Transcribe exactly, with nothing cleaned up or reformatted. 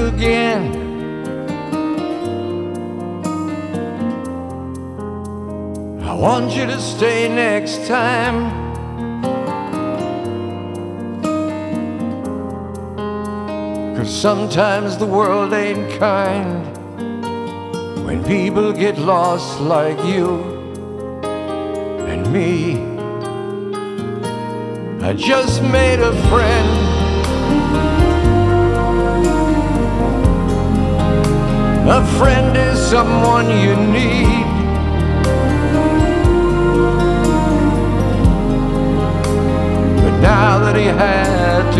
again. I want you to stay next time, 'cause sometimes the world ain't kind when people get lost like you and me. I just made a friend, a friend is someone you need. But now that he had to